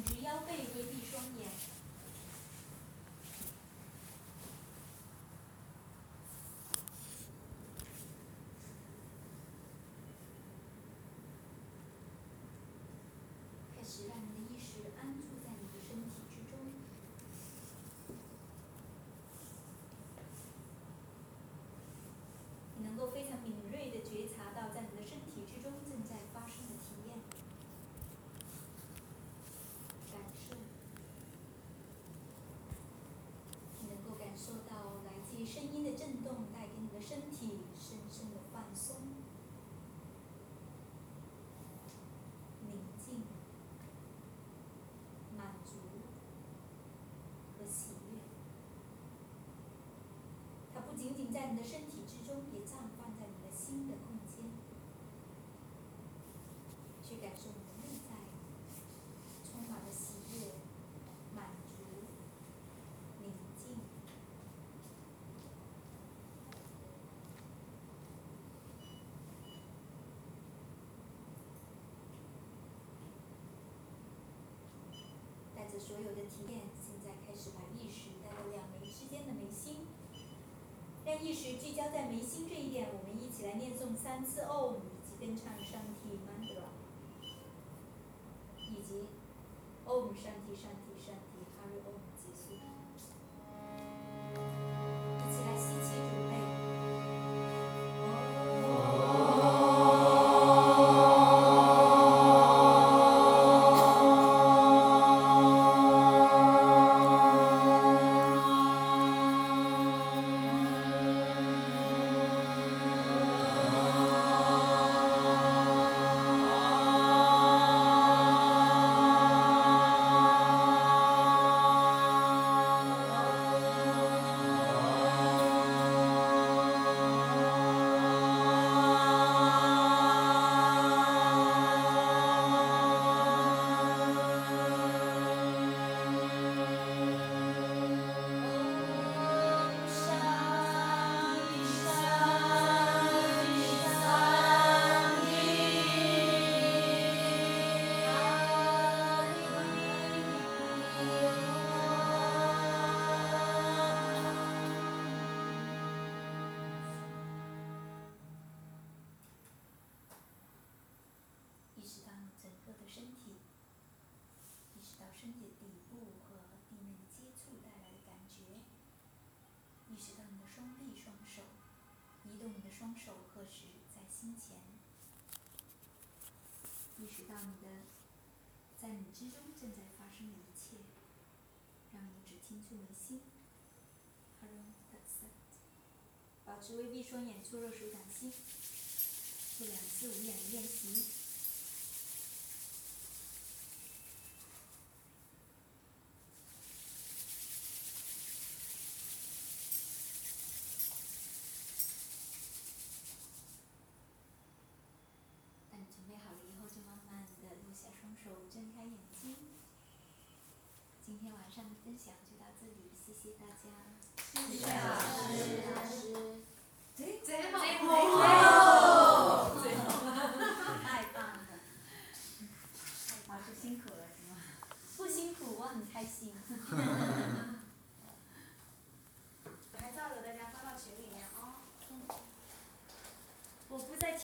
挺直腰背，微闭双眼。开始让你的意识安住在你的身体之中。你能够非常敏锐地觉察到，在你的身体之中正在发生的体验、感受。你能够感受到来自于声音的震动带给你的身体深深的放松、宁静、满足和喜悦。它不仅仅在你的身体之中，也绽放在你的心的空间。去感受你的内在充满了喜悦、满足、宁静。带着所有的体验，现在开始把意识带到两眉之间的眉心，让意识聚焦在眉心这一点。我们一起来念诵3次 Om， 以及跟唱Shanti Mantra， 以及 Om Shanti Shanti Shanti Hari Om 结束。一起来吸气，准备。意识到你整个的身体，意识到身体的底部和地面的接触带来的感觉，意识到你的双臂、双手，移动你的双手合十在心前，意识到你的在你之中正在发生的一切，让你只听出眉心。保持微闭双眼，粗热手掌心，做2次无眼的练习。当你准备好了以后，就慢慢的落下双手，睁开眼睛。今天晚上的分享就到这里，谢谢大家。 谢谢老师。 贼好。